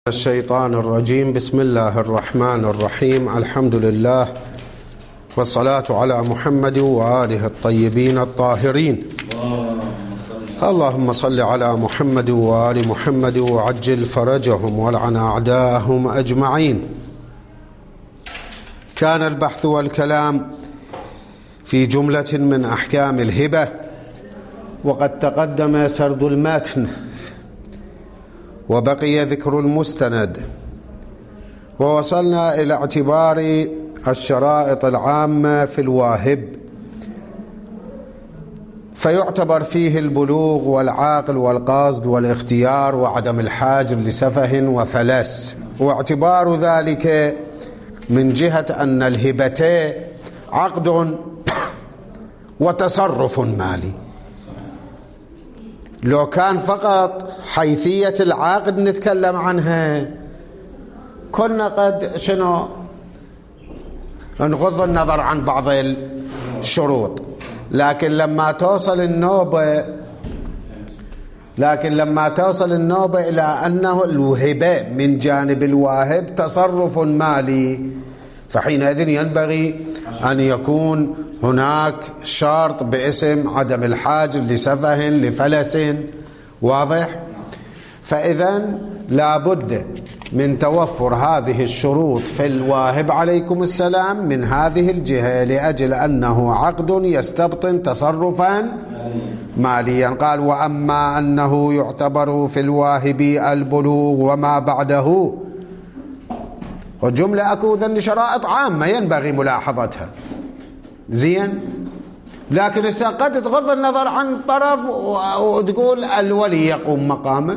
الشيطان الرجيم. بسم الله الرحمن الرحيم. الحمد لله والصلاة على محمد وآله الطيبين الطاهرين. اللهم صل على محمد وآل محمد وعجل فرجهم والعن أعداءهم أجمعين. كان البحث والكلام في جملة من أحكام الهبة، وقد تقدم سرد المتن وبقي ذكر المستند، ووصلنا إلى اعتبار الشرائط العامة في الواهب، فيعتبر فيه البلوغ والعقل والقصد والاختيار وعدم الحاجر لسفه وفلس، واعتبار ذلك من جهة أن الهبتين عقد وتصرف مالي. لو كان فقط حيثية العقد نتكلم عنها كنا قد نغض النظر عن بعض الشروط، لكن لما توصل النوبة إلى أنه الهبة من جانب الواهب تصرف مالي، فحينئذ ينبغي أن يكون هناك شرط باسم عدم الحاجة لسفه لفلس. واضح؟ فإذا لا بد من توفر هذه الشروط في الواهب عليكم السلام من هذه الجهة، لأجل أنه عقد يستبطن تصرفا ماليا. قال: وأما أنه يعتبر في الواهب البلوغ وما بعده، والجملة أكو ذن شرائط عامة ينبغي ملاحظتها زين، لكن قد تغض النظر عن طرف وتقول الولي يقوم مقامه.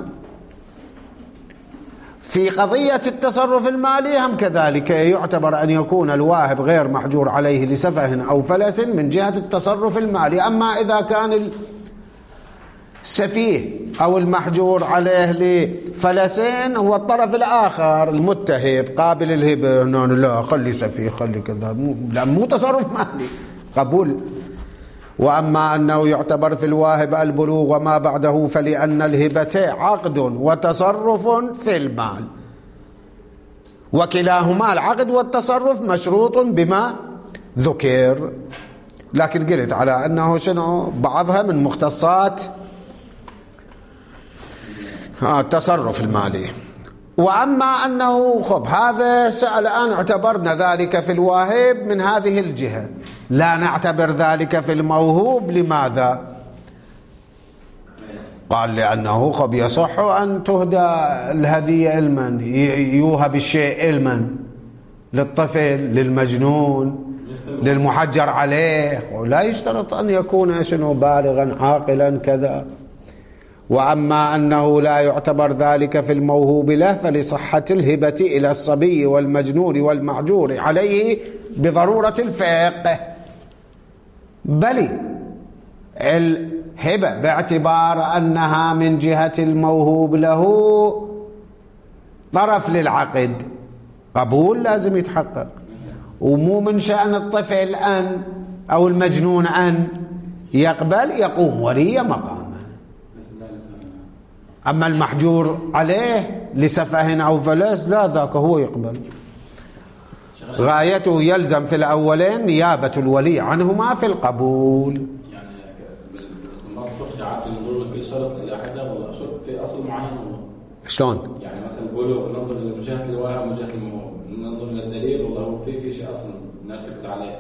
في قضية التصرف المالي هم كذلك يعتبر أن يكون الواهب غير محجور عليه لسفه أو فلس من جهة التصرف المالي. أما إذا كان السفيه أو المحجور عليه لفلسين هو الطرف الآخر المتهب قابل الهبة، لا خلي سفيه خلي كذا، لا مو تصرف مالي قبول. وأما أنه يعتبر في الواهب البلوغ وما بعده فلأن الهبة عقد وتصرف في المال، وكلاهما العقد والتصرف مشروط بما ذكر. لكن قلت على أنه بعضها من مختصات التصرف المالي. وأما أنه هذا الآن اعتبرنا ذلك في الواهب من هذه الجهة، لا نعتبر ذلك في الموهوب. لماذا؟ قال: لأنه يصح أن تهدى الهدية علما، يوهب الشيء علما للطفل للمجنون للمحجر عليه، ولا يشترط أن يكون بالغا عاقلا كذا. وأما أنه لا يعتبر ذلك في الموهوب له فلصحة الهبة إلى الصبي والمجنون والمعجور عليه بضرورة الفقه، بل الهبة باعتبار أنها من جهة الموهوب له طرف للعقد قبول لازم يتحقق، ومو من شأن الطفل أن أو المجنون أن يقبل، يقوم ولي مقامه. أما المحجور عليه لسفه أو فلس لا، ذاك هو يقبل. غايته يلزم في الأولين نيابة الولي عنهما في القبول. يعني باستنباط الفقه جعلت ننظر لكل شرط إلى حدة ولا شرط في أصل معين؟ شلون؟ يعني مثلا البلوغ ننظر لجهة الواهب وجهة الموهوب، ننظر للدليل والله هو في شيء أصل نرتكز عليه.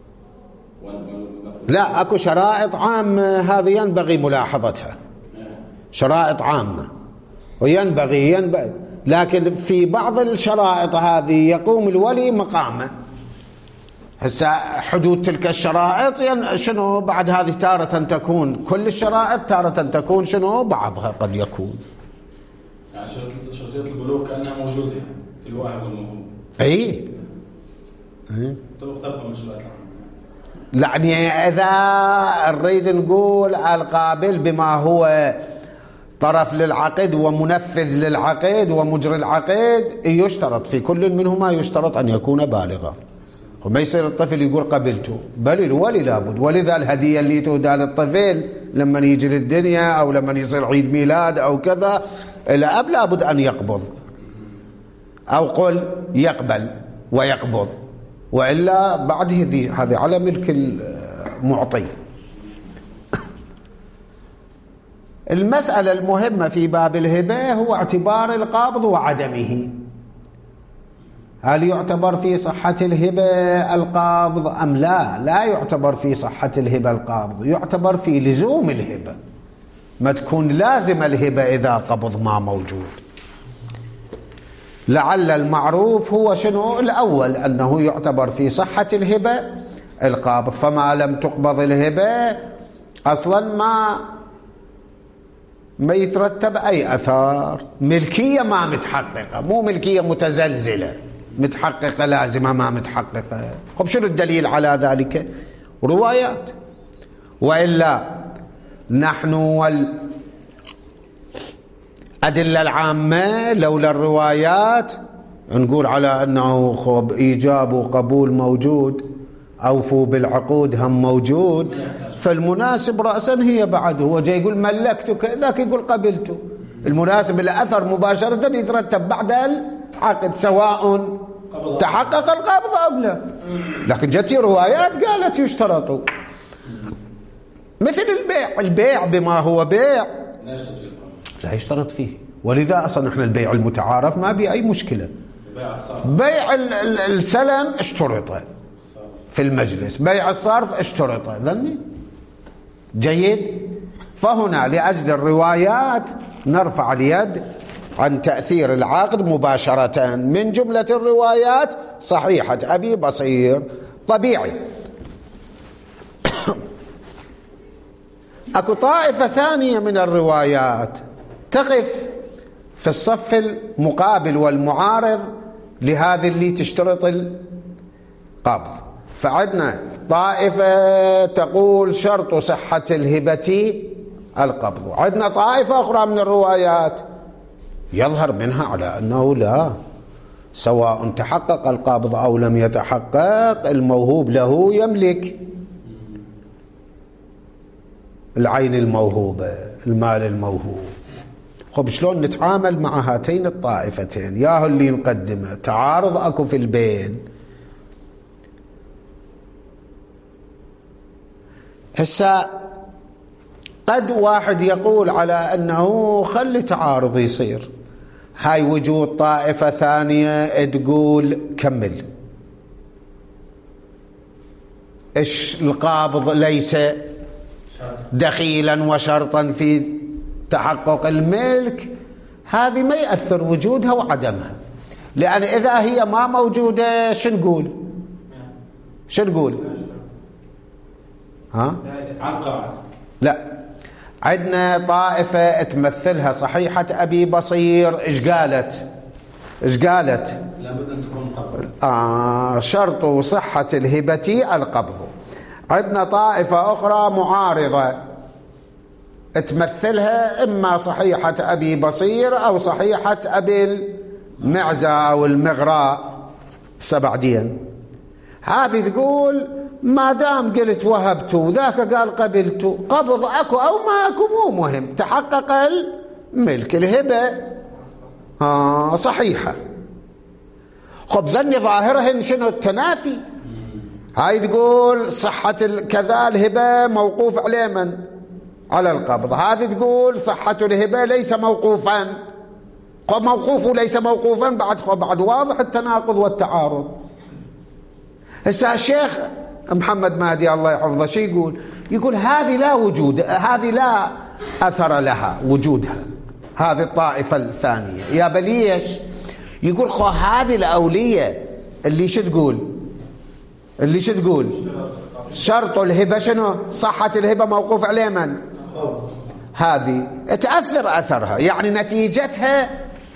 لا، أكو شرائط عامة هذه ينبغي ملاحظتها، شرائط عامة وينبغي لكن في بعض الشرائط هذه يقوم الولي مقامه. هسه حدود تلك الشرائط بعد هذه تارة تكون كل الشرائط، تارة تكون بعضها قد يكون. يعني شرطية البلوغ كأنها موجودة في الواهب والموهوب. أي تبقى مشروعات يعني إذا نريد نقول القابل بما هو طرف للعقد ومنفذ للعقد ومجري العقد، يشترط في كل منهما يشترط أن يكون بالغا، وما يصير الطفل يقول قبلته، بل الولي لابد. ولذا الهدية اللي تهدى للطفل لما يجي للدنيا أو لما يصير عيد ميلاد أو كذا، الأب لابد أن يقبض. أو قل يقبل ويقبض، وإلا بعد هذه على ملك المعطي. المسألة المهمة في باب الهبة هو اعتبار القابض وعدمه. هل يعتبر في صحة الهبة القابض أم لا؟ لا يعتبر في صحة الهبة القابض، يعتبر في لزوم الهبة، ما تكون لازم الهبة إذا قبض ما موجود. لعل المعروف هو شنو؟ الأول، أنه يعتبر في صحة الهبة القابض، فما لم تقبض الهبة أصلا ما يترتب أي أثار. ملكية ما متحققة، مو ملكية متزلزلة، متحققة لازمة ما متحققة. طب شنو الدليل على ذلك؟ روايات. وإلا نحن والأدلة العامة لولا الروايات نقول على أنه خب إيجاب وقبول موجود، أوفوا بالعقود هم موجود، فالمناسب رأسا هي بعد هو جاي يقول ملكتك، ذاك يقول قبلته. المناسب الأثر مباشرة يترتب بعد العقد، سواء تحقق القبض أو لا. لكن جت روايات قالت يشترطوا، مثل البيع بما هو بيع لا يشترط فيه. ولذا أصلا احنا البيع المتعارف ما بيه أي مشكلة. بيع السلم اشترط في المجلس، بيع الصرف اشترط، ذني جيد. فهنا لأجل الروايات نرفع اليد عن تأثير العقد مباشرة. من جملة الروايات صحيحة أبي بصير. طبيعي أكو طائفة ثانية من الروايات تقف في الصف المقابل والمعارض لهذه اللي تشترط القبض. فعندنا طائفة تقول شرط صحة الهبة القبض، وعندنا طائفة أخرى من الروايات يظهر منها على أنه لا، سواء تحقق القبض أو لم يتحقق الموهوب له يملك العين الموهوبة، المال الموهوب. خب شلون نتعامل مع هاتين الطائفتين؟ ياهو اللي نقدمه تعارض أكو في البين. هسا قد واحد يقول على أنه خلي تعارض يصير، هاي وجود طائفة ثانية تقول كمل، إيش القابض ليس دخيلا وشرطا في تحقق الملك، هذه ما يأثر وجودها وعدمها. لأن إذا هي ما موجودة شو نقول؟ شو نقول؟ ها؟ لا، عندنا طائفة تمثلها صحيحة أبي بصير. إيش قالت؟ لابد أن تكون قبض. شرط صحة الهبة القبض. عندنا طائفة أخرى معارضة تمثلها إما صحيحة أبي بصير أو صحيحة أبي المعزى أو المغراء السبعدين. هذه تقول ما دام قلت وهبته ذاك قال قبلته، قبض أكو أو ما أكو مو مهم، تحقق الملك، الهبة صحيحة. خب ظني ظاهرهن شنو؟ التنافي. هاي تقول صحة كذا الهبة موقوف على من؟ على القبض. هذه تقول صحة الهبة ليس موقوفا. خب موقوف وليس موقوفا بعد واضح التناقض والتعارض. هسه الشيخ محمد مهدي الله يحفظه شو يقول؟ يقول هذه لا وجود، هذه لا أثر لها وجودها، هذه الطائفة الثانية. يا بليش يقول خو هذه الأولية اللي شو تقول؟ شرط الهبة شنو؟ صحة الهبة موقوف عليه من؟ هذه تأثر أثرها، يعني نتيجتها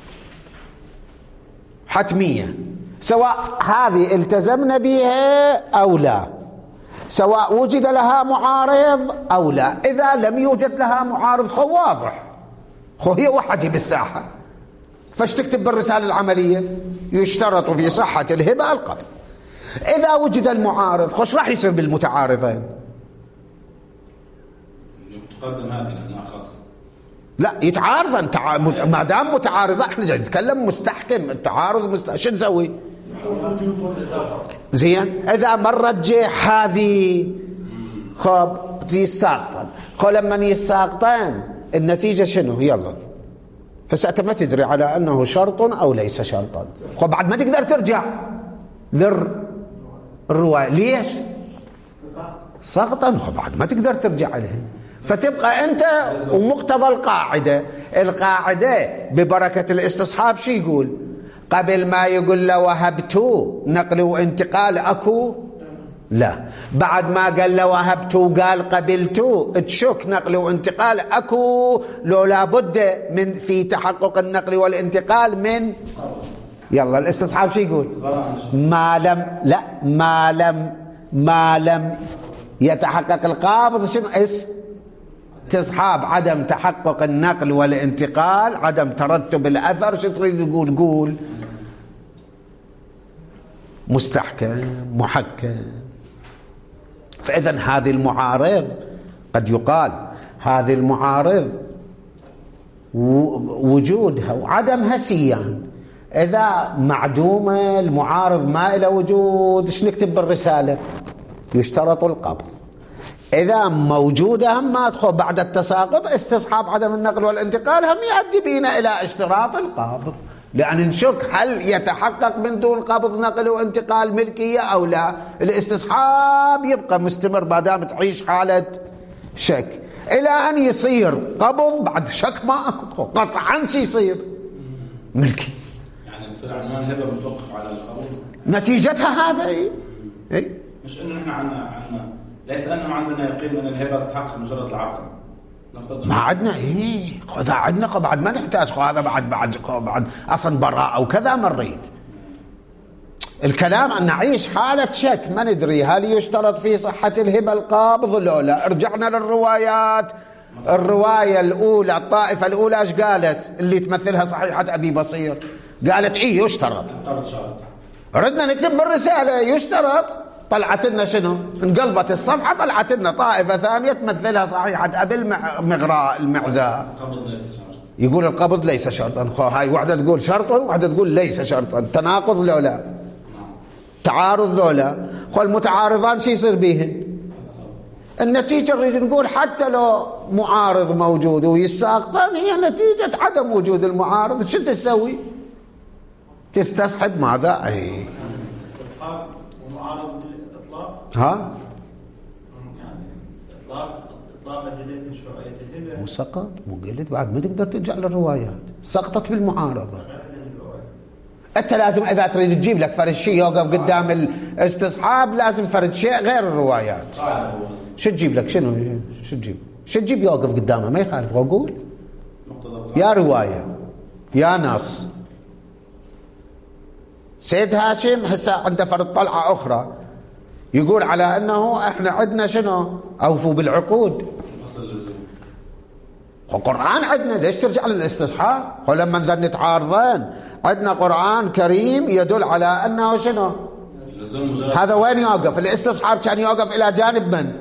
حتمية، سواء هذه التزمنا بها أو لا، سواء وجد لها معارض أو لا. إذا لم يوجد لها معارض خو واضح، خو هي وحدي بالساحة، فاش تكتب بالرسالة العملية يشترط في صحة الهبة القبض. إذا وجد المعارض خوش راح يصير بالمتعارضين؟ تقدم هذه لأنها خاص. لا يتعارضن، ما دام متعارضة احنا جاي نتكلم مستحكم، التعارض شو نسوي؟ زين اذا مرت جيح هذه خب يساقطن، لما يساقطن النتيجة شنو؟ يلا هسه انت ما تدري على انه شرط او ليس شرطا، بعد ما تقدر ترجع ذر الرواية. ليش؟ سقطا، بعد ما تقدر ترجع عليه، فتبقى انت ومقتضى القاعدة ببركة الاستصحاب شو يقول؟ قبل ما يقول له وهبتو نقل وانتقال اكو؟ لا، بعد ما قال له وهبتو قال قبلتو تشك نقل وانتقال اكو، لو لابد من في تحقق النقل والانتقال من يلا الاستصحاب شو يقول؟ ما لم يتحقق القابض شنو؟ استصحاب عدم تحقق النقل والانتقال، عدم ترتب الاثر. شو تريد تقول؟ قول مستحكم محكم. فاذا هذه المعارض قد يقال هذه المعارض وجودها وعدمها سيان. إذا معدومة المعارض ما إلى وجود ايش نكتب بالرسالة؟ يشترط القبض. إذا موجودة هم ما تدخل بعد التساقط استصحاب عدم النقل والانتقال هم يؤدي بنا إلى اشتراط القبض، لأن نشك هل يتحقق من دون قبض نقل وانتقال ملكية أو لا. الاستصحاب يبقى مستمر ما دام تعيش حالة شك إلى أن يصير قبض. بعد شك ما أكو قطعا يصير ملكي، يصير عنوان الهبة متوقف على القبول. نتيجتها هذا اي مش انه نحن عندنا ليس انه عندنا يقين ان الهبة تحقق مجرد العقل. ما عندنا هذا عندنا بعد ما نحتاج هذا بعد اصلا براءة وكذا مريت. الكلام ان نعيش حالة شك ما ندري هل يشترط في صحة الهبة القابض ولا لا. رجعنا للروايات، الرواية الأولى الطائفة الأولى ايش قالت؟ اللي تمثلها صحيحة أبي بصير قالت يشترط. ردنا نكتب بالرسالة يشترط، طلعت لنا شنو؟ انقلبت الصفحة طلعت لنا طائفة ثانية تمثلها صحيحة أبي المغراء المعزاء يقول القبض ليس شرطا. هاي واحدة تقول شرطا وواحدة تقول ليس شرطا. تناقض لو لا؟ تعارض لو لا؟ المتعارضان شو يصير بيهن؟ النتيجة نريد نقول حتى لو معارض موجود ويساقطان هي نتيجة عدم وجود المعارض. شو تسوي؟ تستصحب ماذا؟ استصحاب ومعارض بالإطلاق. ها؟ يعني إطلاق أدلة مشروعية الهبة. مو سقط، مو قلت بعد ما تقدر ترجع للروايات، سقطت بالمعارضة. أنت لازم إذا تريد تجيب لك فرد شيء يوقف قدام الاستصحاب لازم فرد شيء غير الروايات. شو تجيب لك؟ شو تجيب يوقف قدامه ما يخالف. أقول يا رواية يا نص. سيد هاشم هسه عنده فرد طلعة أخرى يقول على أنه إحنا عندنا شنو؟ أوفوا بالعقود. القرآن عندنا، ليش ترجع للاستصحاب؟ ولما نظل نتعارضين عندنا قرآن كريم يدل على أنه شنو؟ هذا وين يوقف؟ الاستصحاب كان يوقف إلى جانب من؟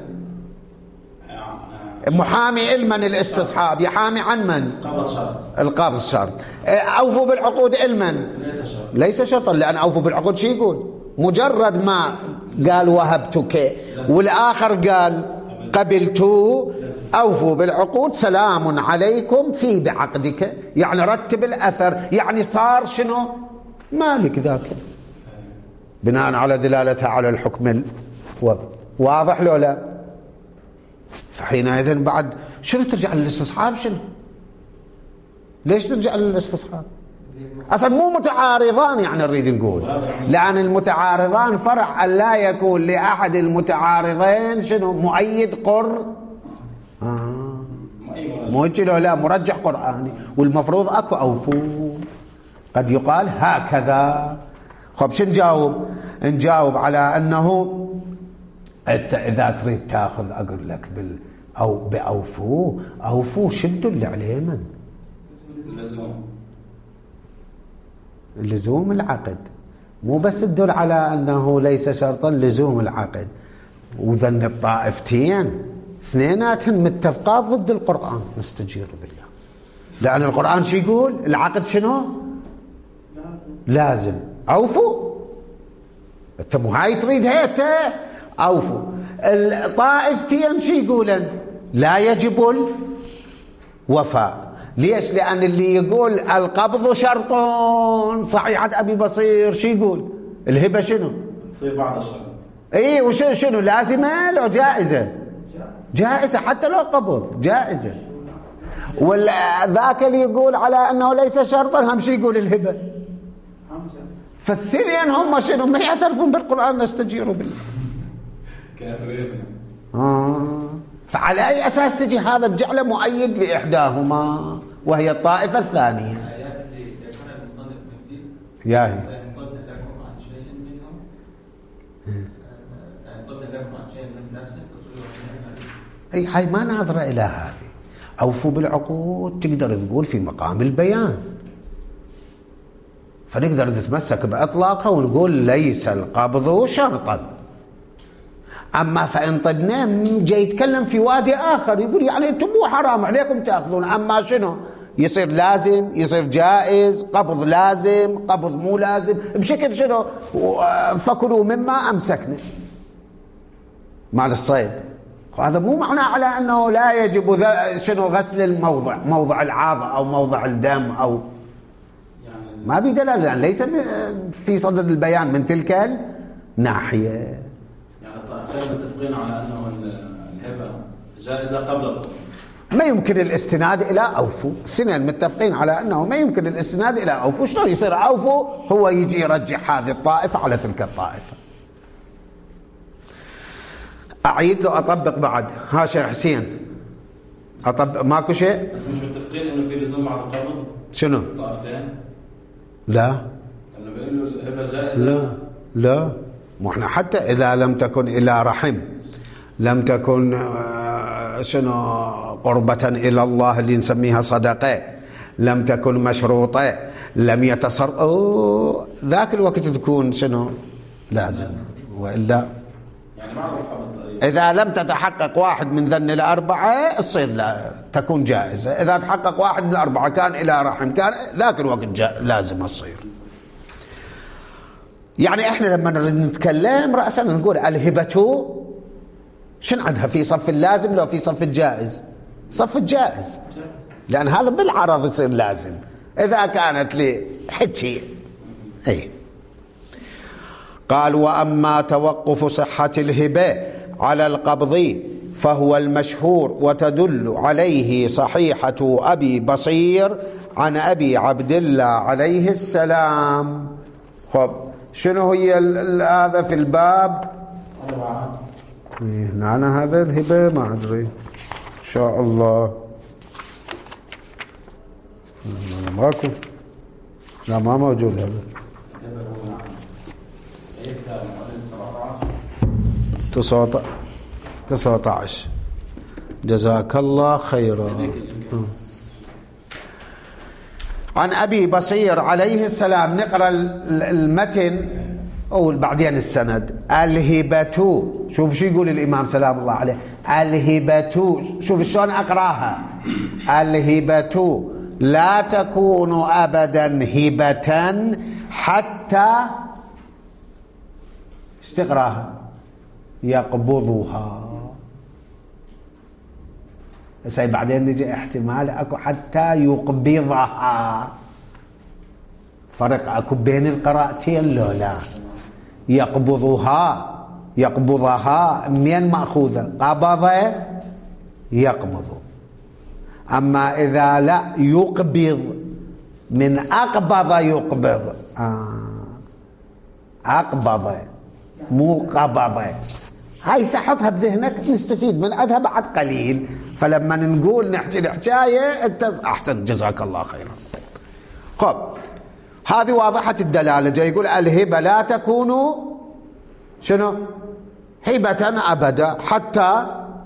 محامي المن الاستصحاب يحامي عن من؟ القبض شرط. أوفوا بالعقود المن ليس شرطا، لأن أوفوا بالعقود شو يقول؟ مجرد ما قال وهبتك والآخر قال قبلتو أوفوا بالعقود سلام عليكم في بعقدك، يعني رتب الأثر، يعني صار شنو؟ مالك ذاك بناء على دلالتها على الحكم واضح لو لا؟ فحينئذ بعد شنو ترجع للاستصحاب؟ شنو؟ ليش ترجع للاستصحاب؟ أصلا مو متعارضان يعني نريد نقول، لأن المتعارضان فرع أن لا يكون لأحد المتعارضين شنو؟ مؤيد مؤيد لو لا مرجح قرآني، والمفروض أكو أوفوا. قد يقال هكذا. خب شو نجاوب على أنه إذا تريد تأخذ أقول لك أو بأوفوا شدوا اللي عليه من لزوم العقد، مو بس تدل على أنه ليس شرطا لزوم العقد. وذن الطائفتين اثنيناتهم متفقات ضد القرآن، نستجير بالله. لأن القرآن شو يقول؟ العقد شنو؟ لازم. أوفوا. أنت مو هاي تريد هيك أوفوا. الطائفتين شو يقولن؟ لا يجب الوفاء. ليش؟ لأن اللي يقول القبض شرط صحيحة أبي بصير شو يقول؟ الهبة شنو؟ تصير بعد الشرط. إيه وشنو لازمة لو جائزة؟ جائزة حتى لو قبض جائزة. وذاك اللي يقول على أنه ليس شرطا هم شو يقول الهبة. فالثنين هم شنو؟ ما يعترفون بالقرآن نستجير بالله. كافرين. فعلى أي أساس تجي هذا بجعله مؤيد لإحداهما وهي الطائفة الثانية؟ الآيات اللي ذكرها المصنف من ياهي فإن طبن لكم عن شيء منهم فإن طبن لكم عن شيء من نفسه فصلوا أي هاي ما ناظرة إلى هذه. أوفوا بالعقود تقدر تقول في مقام البيان، فنقدر نتمسك بإطلاقها ونقول ليس القبض شرطا. أما فإن طبنا جاي يتكلم في وادي آخر يقول يعني أنتم مو حرام عليكم تأخذون، أما شنو يصير لازم، يصير جائز، قبض لازم، قبض مو لازم، بشكل شنو فكلوا مما أمسكنا مال الصيد. وهذا مو معناه على أنه لا يجب شنو غسل الموضع، موضع العاضة أو موضع الدم أو يعني ما بدلالة، يعني ليس في صدد البيان من تلك الناحية. يعني الطائفتين متفقين على أنه الهبة جائزة قبل القبض. ما يمكن الاستناد إلى أوفوا. الاثنين متفقين على أنه ما يمكن الاستناد إلى أوفوا. شلون يصير أوفوا؟ هو يجي يرجح هذه الطائفة على تلك الطائفة. أعيد له أطبق بعد. ها شيخ حسين أطبق ماكو شيء؟ بس مش متفقين إنه في لزوم بعد القبض؟ شنو؟ الطائفتين؟ لا لأنه بيقولوا الهبة جائزة. لا مو احنا حتى إذا لم تكن إلى رحم، لم تكن شنو قربة إلى الله اللي نسميها صدقة، لم تكن مشروطة، لم يتصر ذاك الوقت تكون شنو لازم. وإلا يعني بعد القبض إذا لم تتحقق واحد من ذن الأربعة تصير لا تكون جائزة. إذا تحقق واحد من الأربعة كان إلى رحم كان ذاك الوقت لازم تصير. يعني إحنا لما نريد نتكلم رأسا نقول الهبة شن عندها في صف اللازم لو في صف الجائز؟ صف الجائز، لأن هذا بالعرض يصير لازم إذا كانت لي حكي. أي قال وأما توقف صحة الهبة على القبض فهو المشهور وتدل عليه صحيحة أبي بصير عن أبي عبد الله عليه السلام. خب شنو هي هذا في الباب؟ أنا هذا الهبة ما أدري إن شاء الله ماكو. لا ما موجود هذا. 19 جزاك الله خيرا. عن أبي بصير عليه السلام. نقرأ المتن أو بعدين السند. الهبة، شوف شو يقول الإمام سلام الله عليه. الهبة، شوف شلون أقراها. الهبة لا تكون أبدا هبة حتى استقراها يقبضها. هسه بعدين نجي احتمال اكو حتى يقبضها. فرق اكو بين القراءتين لو لا؟ يقبضها من مأخوذة قبض يقبض. أما إذا لا يقبض من أقبض يقبض. أقبض مو قبض. هاي سحطها بذهنك نستفيد من عندها بعد قليل. فلما نقول نحكي الحكاية أنت أحسن جزاك الله خيرا. خب هذه واضحة الدلالة. جاي يقول الهبة لا تكون شنو هبة أبدا حتى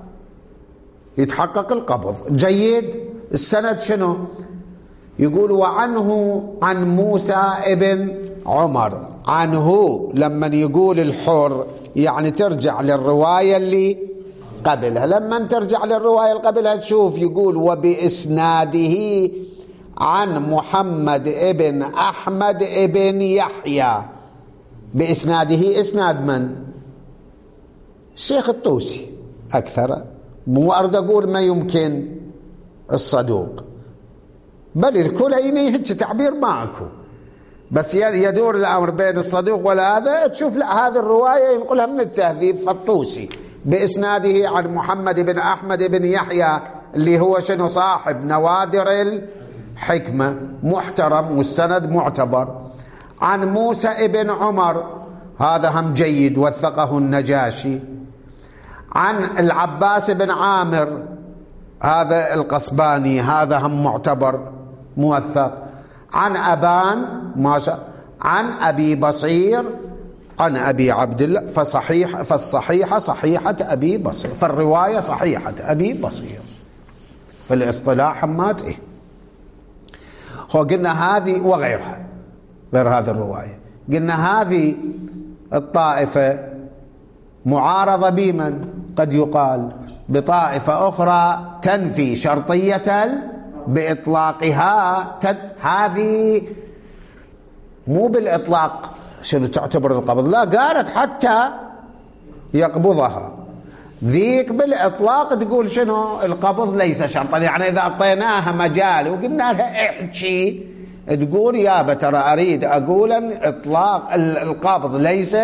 يتحقق القبض. جيد. السند شنو يقول؟ وعنه عن موسى ابن عمر. عنه لما يقول الحر يعني ترجع للرواية اللي قبلها. لما ترجع للرواية اللي قبلها تشوف يقول وبإسناده عن محمد ابن أحمد ابن يحيى بإسناده. إسناد من؟ الشيخ الطوسي أكثر. مو أريد أقول ما يمكن الصدوق، بل الكليني هيك تعبير ماكو، بس يدور الأمر بين الصدوق ولا هذا. تشوف لا هذه الرواية ينقلها من التهذيب فالطوسي بإسناده عن محمد بن أحمد بن يحيى اللي هو شنو صاحب نوادر الحكمة، محترم والسند معتبر. عن موسى ابن عمر، هذا هم جيد وثقه النجاشي. عن العباس بن عامر، هذا القصباني، هذا هم معتبر موثق. عن أبان عن أبي بصير عن أبي عبد الله، فالصحيحة صحيحة أبي بصير، فالرواية صحيحة أبي بصير في الاصطلاح. همات إيه هو قلنا هذه وغيرها، غير هذه الرواية قلنا هذه الطائفة معارضة بمن؟ قد يقال بطائفة أخرى تنفي شرطية بإطلاقها. هذه مو بالإطلاق شنو تعتبر القبض، لا قالت حتى يقبضها. ذيك بالإطلاق تقول شنو القبض ليس شرطا، يعني إذا أعطيناها مجال وقلنا لها احكي تقول يا ترى أريد أقول إطلاق القبض ليس.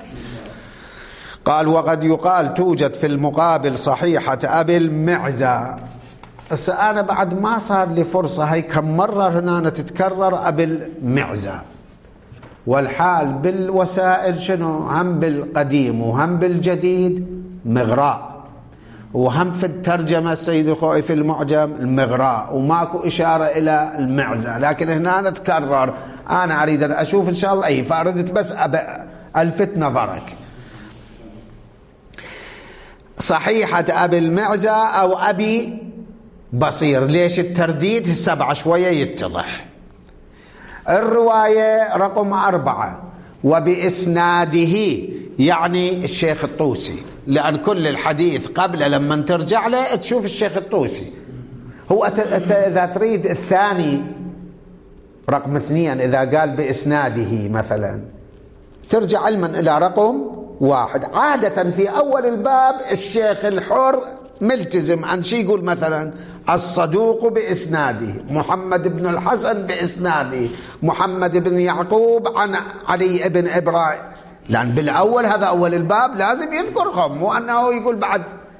قال وقد يقال توجد في المقابل صحيحة أبي المعزى. بس أنا بعد ما صار لي فرصة، هي كم مرة هنا تتكرر أبي المعزى، والحال بالوسائل شنو؟ هم بالقديم وهم بالجديد مغراء، وهم في الترجمة السيد الخوئي في المعجم المغراء، وماكو إشارة إلى المعزى، لكن هنا نتكرر. أنا أريد أن أشوف إن شاء الله أي، فأردت بس ألفت نظرك. صحيحة أبي المعزى أو أبي بصير. ليش الترديد؟ السبعة شوية يتضح. الرواية رقم 4 وبإسناده، يعني الشيخ الطوسي، لأن كل الحديث قبل لما ترجع له تشوف الشيخ الطوسي. هو إذا تريد الثاني رقم 2 إذا قال بإسناده مثلا ترجع علما إلى رقم 1. عادة في أول الباب الشيخ الحر ملتزم عن شيء، يقول مثلا الصدوق بإسناده، محمد بن الحسن بإسناده، محمد بن يعقوب عن علي بن إبراهيم، لأن بالأول هذا أول الباب لازم يذكرهم، مو أنه يقول بعد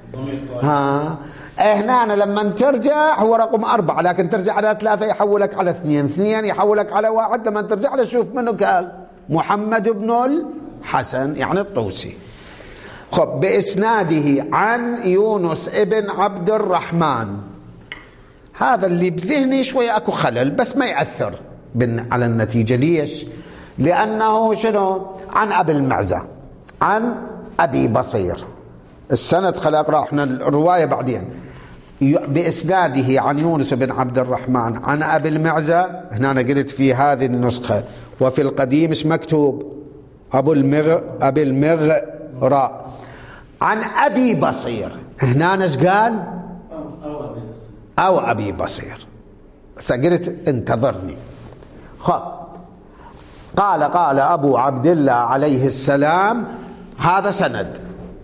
هنا لما ترجع هو رقم 4، لكن ترجع على 3 يحولك على 2، 2 يحولك على 1. لما ترجع له شوف منه قال محمد بن الحسن يعني الطوسي. خب بإسناده عن يونس ابن عبد الرحمن، هذا اللي بذهني شوية أكو خلل بس ما يأثر على النتيجة. ليش؟ لأنه شنو؟ عن أبي المعزى عن أبي بصير. السند خلق أقرأ احنا الرواية بعدين. بإسناده عن يونس بن عبد الرحمن عن أبي المعزى، هنا أنا قلت في هذه النسخة، وفي القديم مش مكتوب أبي المغراء عن أبي بصير. هنا نش قال أو أبي بصير، قلت انتظرني. قال أبو عبد الله عليه السلام، هذا سند.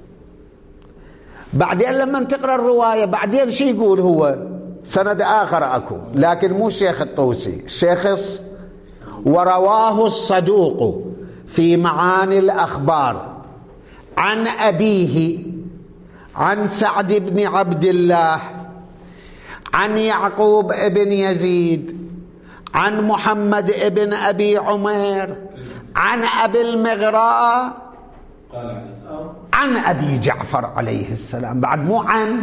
بعدين لما تقرأ الرواية بعدين شي يقول هو سند آخر أكو، لكن مو الشيخ الطوسي، الشيخ ورواه الصدوق في معاني الأخبار عن أبيه عن سعد بن عبد الله عن يعقوب بن يزيد عن محمد بن أبي عمير عن أبي المغراء عن أبي جعفر عليه السلام. بعد مو عن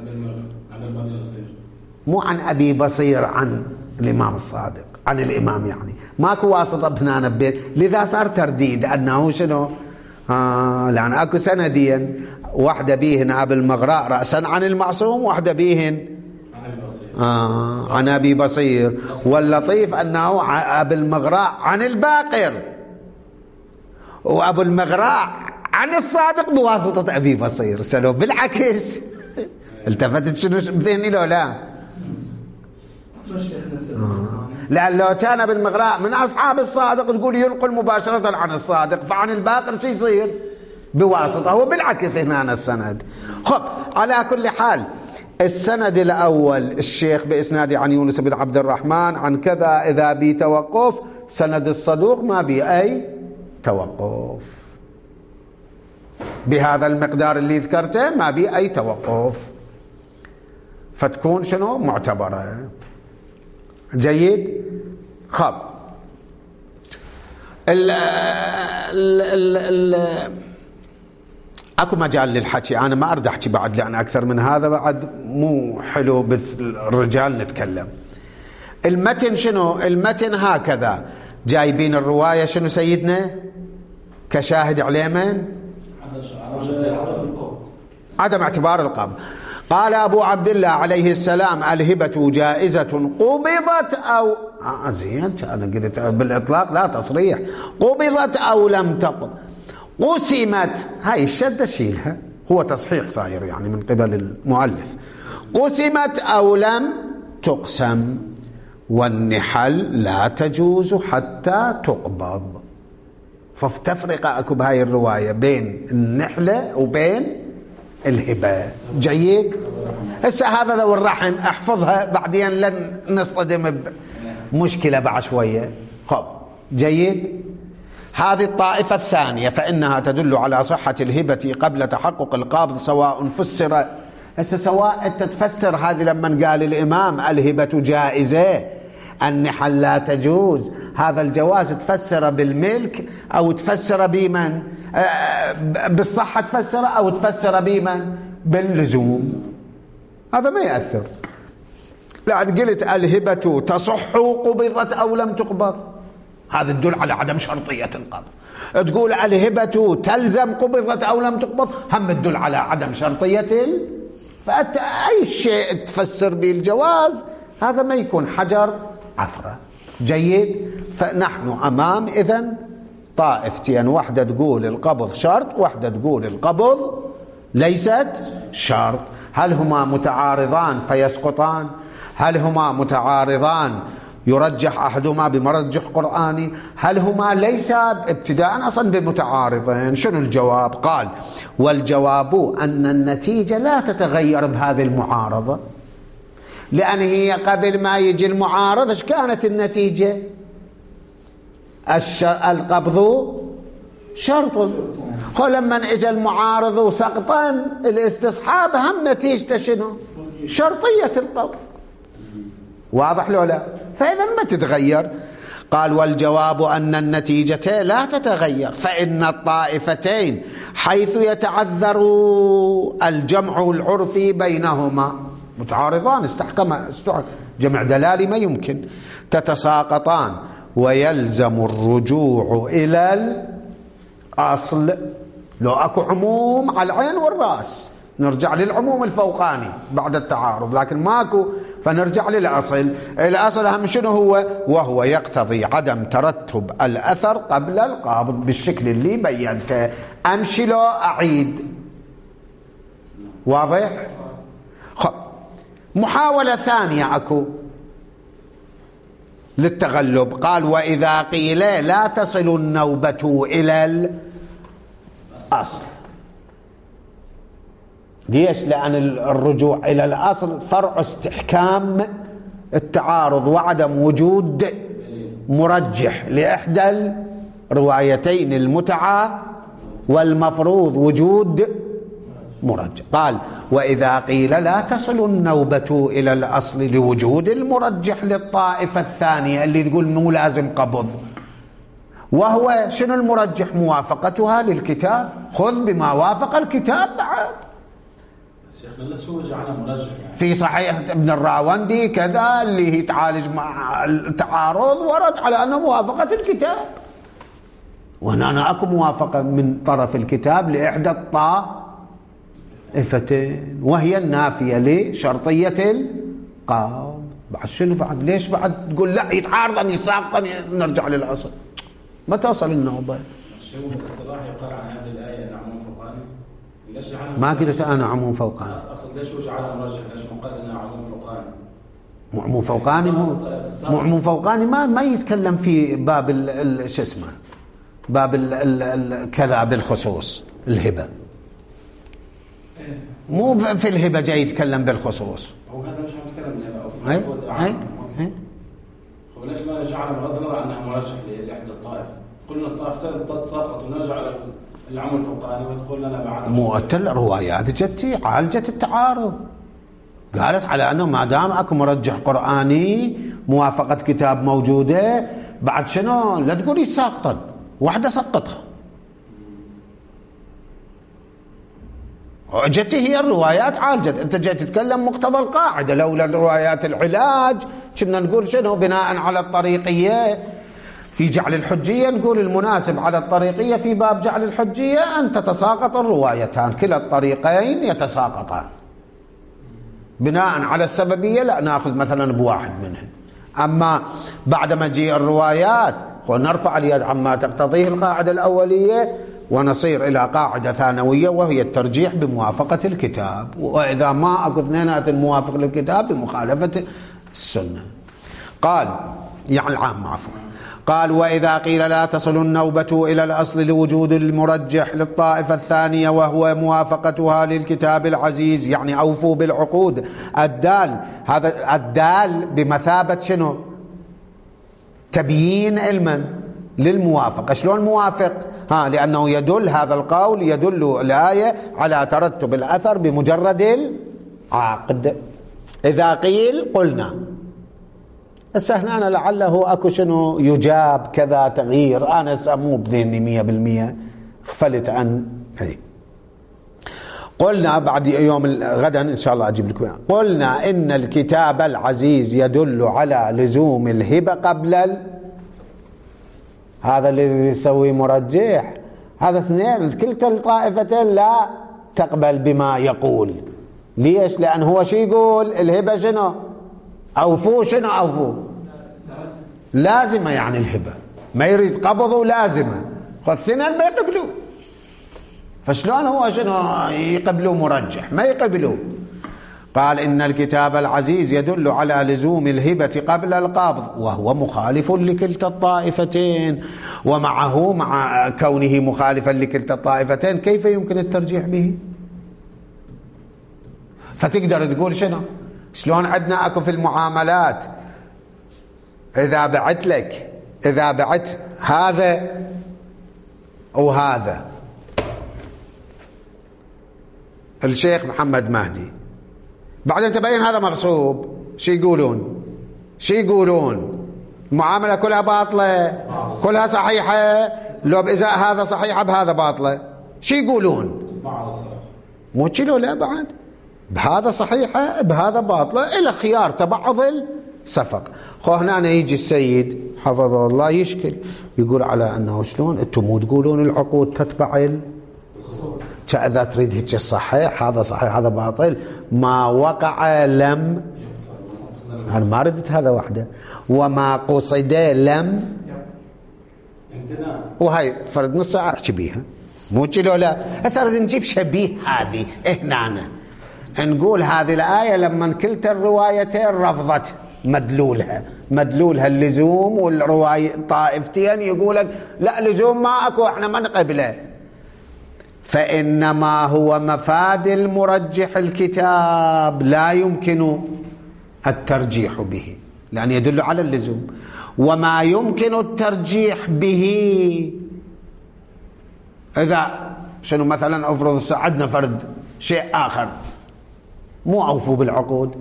مو عن أبي بصير عن الإمام الصادق، عن الإمام، يعني ماكو واسطة بثنان بين، لذا صار ترديد أنه شنو لأن أكو سنديا، واحدة بيهن أبي المغراء رأسا عن المعصوم، واحدة بيهن عن أبي بصير. واللطيف أنه أبي المغراء عن الباقر، وأبو المغراء عن الصادق بواسطة أبي بصير. سلو بالعكس. التفتت شنو بذهني لو لا؟ لأن لو كان بالمغراء من أصحاب الصادق تقول ينقل مباشرة عن الصادق، فعن الباقر شو يصير؟ بواسطة. وبالعكس هنا السند. خب على كل حال السند الأول الشيخ بإسناد عن يونس بن عبد الرحمن عن كذا إذا بي توقف، سند الصدوق ما بي أي توقف، بهذا المقدار اللي ذكرته ما بي أي توقف، فتكون شنو؟ معتبرة. جيد. خب اكو مجال للحكي، انا ما اريد احكي بعد لان اكثر من هذا بعد مو حلو، بس الرجال نتكلم. المتن شنو؟ المتن هكذا جايبين الروايه شنو سيدنا كشاهد عليه من؟ عدم اعتبار القبض. قال أبو عبد الله عليه السلام الهبة جائزة قبضت أو زين، أنا قلت بالإطلاق لا تصريح، قبضت أو لم تقبض، قسمت، هاي الشدة شيلها، هو تصحيح صاير يعني من قبل المؤلف، قسمت أو لم تقسم، والنحل لا تجوز حتى تقبض. فافتفرق أكو بهاي الرواية بين النحلة وبين الهبة. جيد. هسه هذا ذو الرحم احفظها، بعدين لن نصطدم بمشكلة بعد شوية. خب جيد. هذه الطائفة الثانية فإنها تدل على صحة الهبة قبل تحقق القبض، سواء فسر، هسه سواء تتفسر هذه لما قال الإمام الهبة جائزة النحل لا تجوز، هذا الجواز تفسر بالملك أو تفسر بمن بالصحة، تفسر أو تفسر بمن باللزوم، هذا ما يأثر. لأن قلت الهبة تصح قبضت أو لم تقبض، هذا تدل على عدم شرطية القبض. تقول الهبة تلزم قبضت أو لم تقبض، هم تدل على عدم شرطية فأنت أي شيء تفسر به الجواز هذا ما يكون حجر عثرة. جيد. فنحن أمام إذن طائفتين، واحدة تقول القبض شرط، واحدة تقول القبض ليست شرط. هل هما متعارضان فيسقطان؟ هل هما متعارضان يرجح أحدهما بمرجح قرآني؟ هل هما ليس ابتداء أصلا بمتعارضين؟ شنو الجواب؟ قال والجواب أن النتيجة لا تتغير بهذه المعارضة، لأن هي قبل ما يجي المعارض ايش كانت النتيجة؟ القبض شرط، لما اجى المعارض وسقطا الاستصحاب هم نتيجته شنو؟ شرطية القبض. واضح لو لا؟ فإذا ما تتغير. قال والجواب أن النتيجة لا تتغير، فإن الطائفتين حيث يتعذر الجمع العرفي بينهما متعارضان، استحكم جمع دلالي ما يمكن، تتساقطان، ويلزم الرجوع إلى الأصل. لو أكو عموم على العين والرأس نرجع للعموم الفوقاني بعد التعارض، لكن ماكو فنرجع للأصل. الأصل هم شنو هو؟ وهو يقتضي عدم ترتب الأثر قبل القبض بالشكل اللي بينته. أمشي لو أعيد؟ واضح؟ خب محاولة ثانية أكو للتغلب. قال وإذا قيل لا تصل النوبة إلى الأصل. ليش؟ لأن الرجوع إلى الأصل فرع استحكام التعارض وعدم وجود مرجح لإحدى الروايتين المتعة، والمفروض وجود مرجح. قال وإذا قيل لا تصل النوبة إلى الأصل لوجود المرجح للطائفة الثانية اللي تقول مو لازم قبض، وهو شنو المرجح؟ موافقتها للكتاب، خذ بما وافق الكتاب. بعد شيخنا لا شو جعلها مرجح يعني في صحيح ابن الراوندي كذا اللي هي تعالج مع التعارض ورد على أنه موافقة الكتاب، وهنا أكو موافقة من طرف الكتاب لإحدى الطائفتين وهي النافية لشرطية القبض. بعد شنو بعد؟ ليش بعد تقول لا يتعارضن يساقطن نرجع للأصل؟ ما توصل النوبة. شو الصلاح يقال عن هذه الآية أن عموم فوقاني؟ ما قلت أنا عموم فوقاني، أقصد ليش هو جعلها مرجح؟ ليش ما قال أنها عموم فوقاني؟ معمو فوقاني معمو فوقاني ما يتكلم في باب شو اسمه باب كذا بالخصوص الهبة، مو في الهبة جاي يتكلم بالخصوص. هو هذا مش هنتكلم بالهبة. وليش ما نجعل بغض النظر عنها مرشح لإحدى الطائفة؟ قلنا الطائفتين تساقط ونرجع إلى العمل الفوقاني وتقول لنا بعد مؤتل روايات جت عالجت التعارض، قالت على أنه ما دام أكو مرجح قرآني موافقة كتاب موجودة بعد شنو لا تقولي ساقطا، واحدة سقطها. جت هي الروايات عالجت، أنت جاي تتكلم مقتضى القاعدة، لولا الروايات العلاج كنا نقول شنو بناء على الطريقية في جعل الحجية، نقول المناسب على الطريقية في باب جعل الحجية أن تتساقط الروايتان، كلا الطريقين يتساقطان. بناء على السببية لا نأخذ مثلا بواحد منهم، أما بعد مجيء الروايات نرفع اليد عما تقتضيه القاعدة الأولية ونصير إلى قاعدة ثانوية وهي الترجيح بموافقة الكتاب، وإذا ما أكو اثنينات الموافق للكتاب بمخالفة السنة. قال يعني العام عفوا، قال وإذا قيل لا تصل النوبة إلى الأصل لوجود المرجح للطائفة الثانية وهو موافقتها للكتاب العزيز، يعني أوفوا بالعقود. الدال هذا الدال بمثابة شنو؟ تبيين علما للموافق. شلون موافق؟ لأنه يدل هذا القول يدل الآية على ترتب الأثر بمجرد العقد. إذا قيل قلنا هسه هنا لعله اكو شنو يجاب كذا تغيير، انا مو بذهني 100% غفلت عن هي. قلنا بعد يوم غدا ان شاء الله اجيب لكم. قلنا ان الكتاب العزيز يدل على لزوم الهبة قبل هذا اللي يسوي مرجح، هذا اثنين كلتا الطائفتين لا تقبل بما يقول. ليش؟ لان هو شو يقول؟ الهبة شنو؟ أوفوا شنو أوفوا؟ لازمة، يعني الهبة ما يريد قبضه لازمة، الاثنين ما يقبلوا، فشلون هو شنو يقبلوا مرجح؟ ما يقبلوا. قال إن الكتاب العزيز يدل على لزوم الهبة قبل القبض وهو مخالف لكلتا الطائفتين، ومعه مع كونه مخالفا لكلتا الطائفتين كيف يمكن الترجيح به؟ فتقدر تقول شنو؟ شلون عندنا اكو في المعاملات اذا بعت هذا وهذا، الشيخ محمد مهدي بعدين تبين هذا مغصوب، شو يقولون؟ المعاملة كلها باطلة كلها صحيحة، لو بإزاء هذا صحيحة بهذا باطلة، شو يقولون؟ مو كيلو لا بعد بهذا صحيحة بهذا باطلة، إلى خيار تبعض الصفق. هنا يجي السيد حفظه الله يشكل يقول على أنه شلون أنتم مو تقولون العقود تتبع إذا تريد هيك الصحيح هذا صحيح هذا باطل، ما وقع لم، أنا ما ردت هذا وحده، وما قصد لم، وهاي فرد نص ساعة أحكي بيها مو كيلو لا. هسه اريد نجيب شبيه هذه هنا نقول هذه الآية لما كلتا الروايتين رفضت مدلولها اللزوم، والرواية طائفتين يقولن لا لزوم ما اكو احنا ما نقبله، فإنما هو مفاد المرجح الكتاب لا يمكن الترجيح به لأن يدل على اللزوم، وما يمكن الترجيح به إذا شنو مثلا أفرض ساعدنا فرد شيء آخر مو أوفوا بالعقود،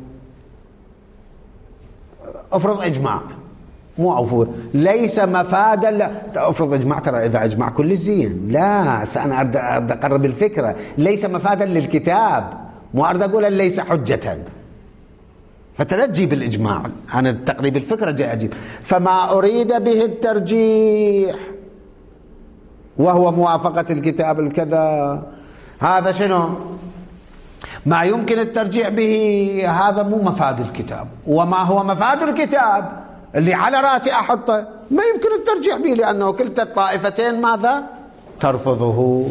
افرض إجماع مو أوفوا ليس مفادا لا افرض إجماع، ترى إذا إجماع كل زين لا أنا أريد أقرب الفكرة، ليس مفادا للكتاب مو أريد أقول ليس حجة، فتلا تجيب الإجماع، أنا تقريب الفكرة جاي أجيب، فما أريد به الترجيح وهو موافقة الكتاب الكذا هذا شنو ما يمكن الترجيح به، هذا مو مفاد الكتاب، وما هو مفاد الكتاب اللي على رأسي أحطه ما يمكن الترجيح به لأنه كلتا الطائفتين ماذا ترفضه.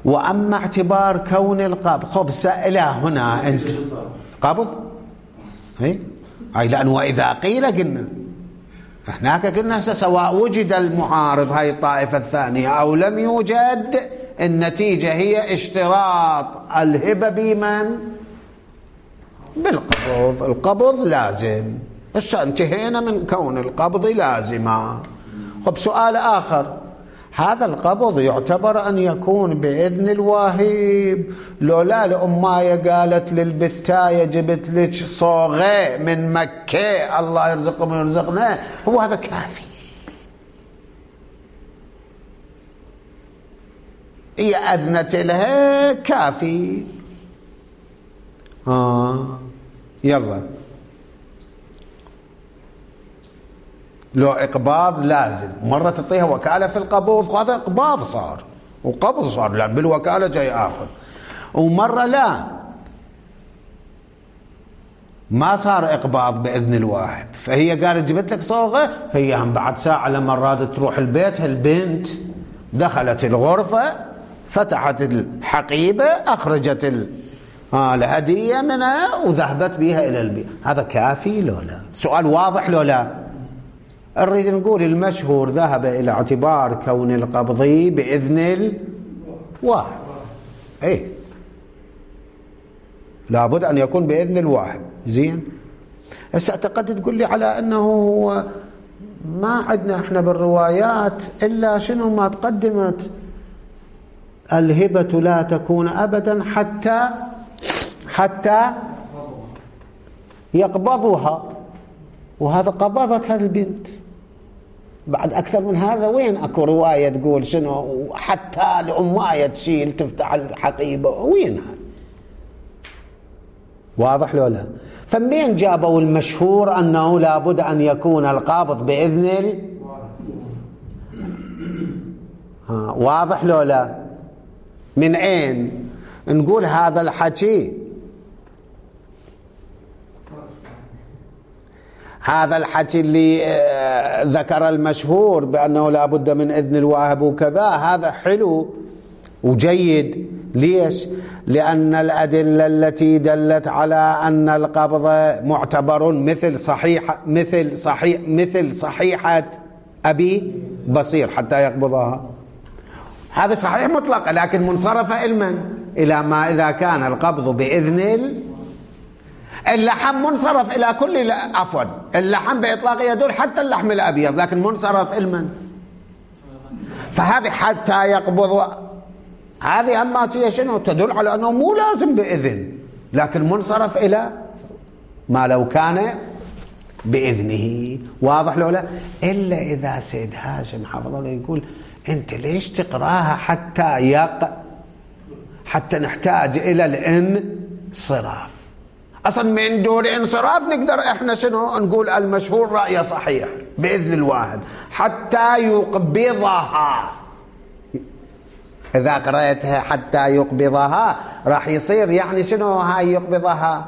وأما اعتبار كون القبض خب سأله هنا أنت قبض أي لأن وإذا قيل قلنا هناك قلنا سواء وجد المعارض هاي الطائفة الثانية أو لم يوجد، النتيجة هي اشتراط الهبة بمن؟ بالقبض. القبض لازم. هسه انتهينا من كون القبض لازما. طب سؤال آخر، هذا القبض يعتبر أن يكون بإذن الواهب؟ لولا لأماية قالت للبتاية جبت لك صوغة من مكة الله يرزقهم ويرزقنا، هو هذا كافي؟ هي أذنت لها كافي. يلا لو إقباض لازم، مرة تعطيها وكالة في القبض وهذا إقباض صار وقبض صار لأن بالوكالة جاي آخذ، ومرة لا ما صار إقباض بإذن الواهب، فهي قالت جبت لك صوغة، هي هم بعد ساعة لما أرادت تروح البيت البنت دخلت الغرفة فتحت الحقيبة أخرجت الهدية منها وذهبت بها إلى البيت. هذا كافي لو لا؟ سؤال واضح لو لا؟ نريد نقول المشهور ذهب إلى اعتبار كون القبضي بإذن الواهب. لابد أن يكون بإذن الواهب. زين، هسه اعتقد تقول لي على أنه هو ما عندنا احنا بالروايات إلا شنو ما تقدمت الهبة لا تكون أبدا حتى يقبضوها، وهذا قبضتها البنت. بعد أكثر من هذا وين أكو رواية تقول شنو حتى لأماية تشيل تفتح الحقيبة؟ وين هذا؟ واضح لو لا؟ فمين جابوا المشهور أنه لابد أن يكون القابض بإذن واضح لو لا؟ من أين نقول هذا الحكي؟ هذا الحكي اللي ذكر المشهور بأنه لا بد من إذن الواهب وكذا، هذا حلو وجيد. ليش؟ لأن الأدلة التي دلت على أن القبض معتبر مثل صحيحة أبي بصير حتى يقبضها، هذا صحيح مطلق، لكن منصرفة إلى ما إذا كان القبض بإذن اللحم منصرف إلى كل عفوا اللحم بإطلاق يدل حتى اللحم الأبيض، لكن منصرف فهذه حتى يقبض هذه أما شنو تدل على أنه مو لازم بإذن، لكن منصرف إلى ما لو كان بإذنه. واضح لو لا؟ إلا إذا سيد هاشم حفظه الله يقول أنت ليش تقراها حتى نحتاج إلى الانصراف؟ أصلا من دون انصراف نقدر إحنا شنو نقول؟ المشهور رأي صحيح بإذن الواهب حتى يقبضها. إذا قرأتها حتى يقبضها راح يصير يعني شنو هاي يقبضها؟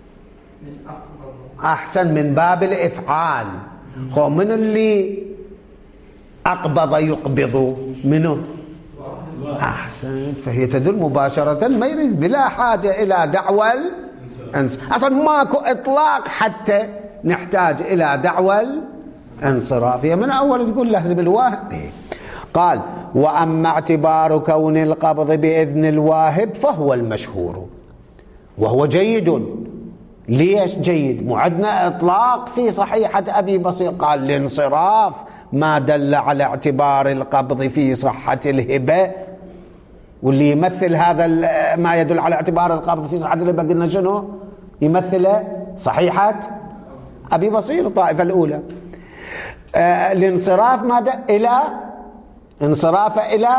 أحسن من باب الإفعال. خو من اللي أقبض يقبض منه؟ أحسن، فهي تدل مباشرة ما يريد بلا حاجة إلى دعوى أصلا ماكو إطلاق حتى نحتاج إلى دعوى الانصراف. من أول تقول لازم الواهب. قال وأما اعتبار كون القبض بإذن الواهب فهو المشهور وهو جيد. ليش جيد؟ معدنا إطلاق في صحيحة أبي بصير قال الانصراف ما دل على اعتبار القبض في صحة الهبة، واللي يمثل هذا ما يدل على اعتبار القبض في صحة الهبة قلنا شنو يمثل؟ صحيحة أبي بصير الطائفة الأولى. الانصراف ما إلى انصراف إلى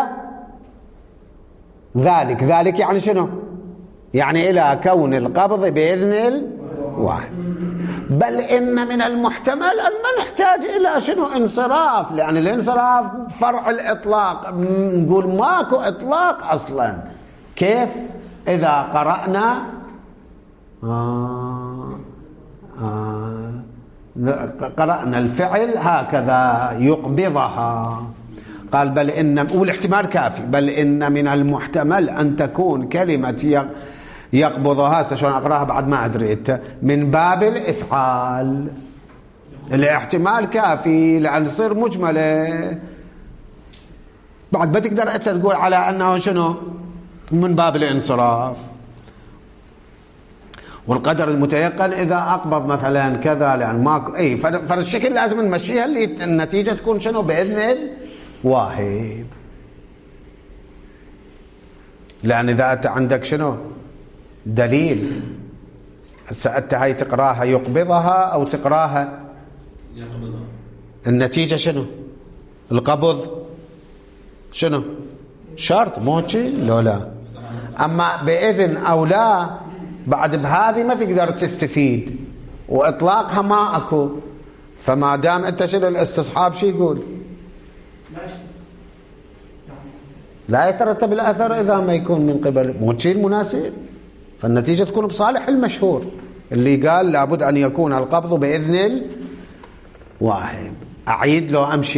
ذلك يعني شنو؟ يعني إلى كون القبض بإذن الواحد. بل إن من المحتمل أن ما نحتاج إلى شنو؟ انصراف، لأن الانصراف فرع الإطلاق. نقول ماكو إطلاق أصلا. كيف؟ إذا قرأنا قرأنا الفعل هكذا يقبضها. قال بل إن، والاحتمال كافي، بل إن من المحتمل أن تكون كلمة يقبضها. هسه شلون اقراها بعد ما ادري انت. من باب الافعال الاحتمال كافي لان تصير مجمله، بعد ما تقدر انت تقول على انه شنو من باب الانصراف. والقدر المتيقن اذا اقبض مثلا كذا، لان ماكو اي فالشكل لازم نمشيها اللي النتيجه تكون شنو باذن الواهب. لان اذا انت عندك شنو دليل، هسه انت هاي تقراها يقبضها او تقراها يقبضها، النتيجه شنو؟ القبض شنو؟ شرط موجي لو لا. اما باذن او لا بعد بهذه ما تقدر تستفيد، واطلاقها ما اكو. فما دام انت شنو الاستصحاب شو يقول؟ لا يترتب الاثر اذا ما يكون من قبل موجي المناسب، فالنتيجه تكون بصالح المشهور اللي قال لابد ان يكون القبض باذن الواهب. اعيد لو امشي؟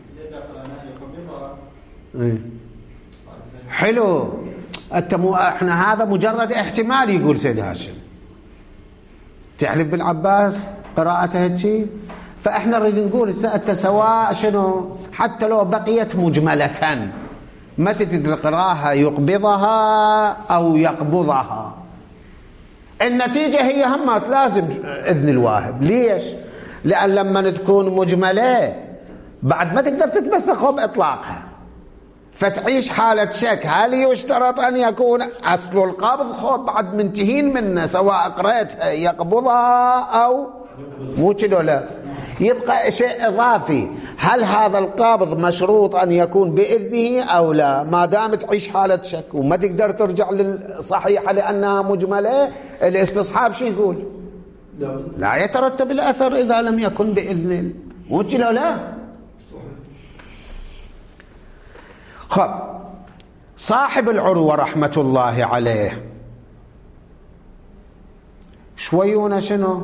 حلو. احنا هذا مجرد احتمال يقول سيد هاشم. تحلف بالعباس قراءته هيك، فاحنا نريد نقول سواء شنو حتى لو بقيت مجملة ما تقراها يقبضها او يقبضها، النتيجة هي همات لازم اذن الواهب. ليش؟ لان لما تكون مجملة بعد ما تقدر تتمسك باطلاقها، فتعيش حالة شك هل يشترط أن يكون أصل القبض خب بعد منتهين منه سواء قرأتها يقبضها أو مو كده لا. يبقى شيء إضافي، هل هذا القبض مشروط أن يكون بإذنه أو لا؟ ما دام تعيش حالة شك وما تقدر ترجع للصحيحة لأنها مجملة، الاستصحاب شو يقول؟ لا يترتب الأثر إذا لم يكن بإذن، مو كده لا. خب صاحب العروة رحمة الله عليه شويونا شنو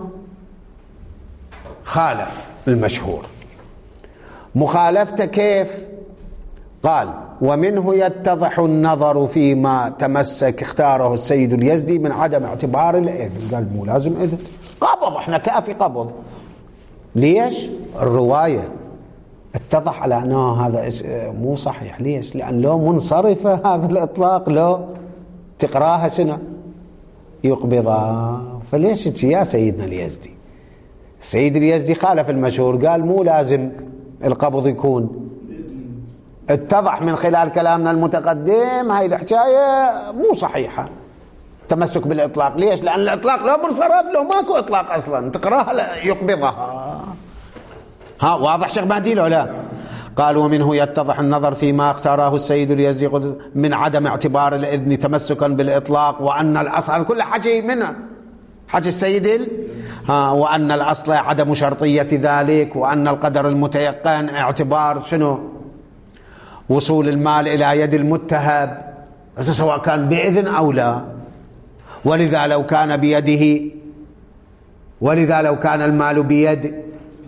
خالف المشهور. مخالفته كيف؟ قال ومنه يتضح النظر فيما تمسك اختاره السيد اليزدي من عدم اعتبار الإذن. قال مو لازم إذن، قبض احنا كافي قبض. ليش؟ الرواية اتضح على أنه هذا مو صحيح. ليش؟ لأن لو منصرفة هذا الإطلاق لو تقراها شنو يقبضها. فليش يا سيدنا اليزدي؟ السيد اليزدي خالف المشهور، قال مو لازم القبض يكون. اتضح من خلال كلامنا المتقدم هاي الحكاية مو صحيحة، تمسك بالإطلاق. ليش؟ لأن الإطلاق لو منصرف لو ماكو إطلاق أصلا تقراها يقبضها. ها واضح شيخ مهدي لو لا؟ قال ومنه يتضح النظر فيما اختاره السيد اليزدي من عدم اعتبار الإذن تمسكا بالإطلاق، وأن الأصل كل حكي منه حكي السيد وأن الأصل عدم شرطية ذلك، وأن القدر المتيقن اعتبار شنو وصول المال إلى يد المتهب سواء كان بإذن أو لا. ولذا لو كان بيده، ولذا لو كان المال بيد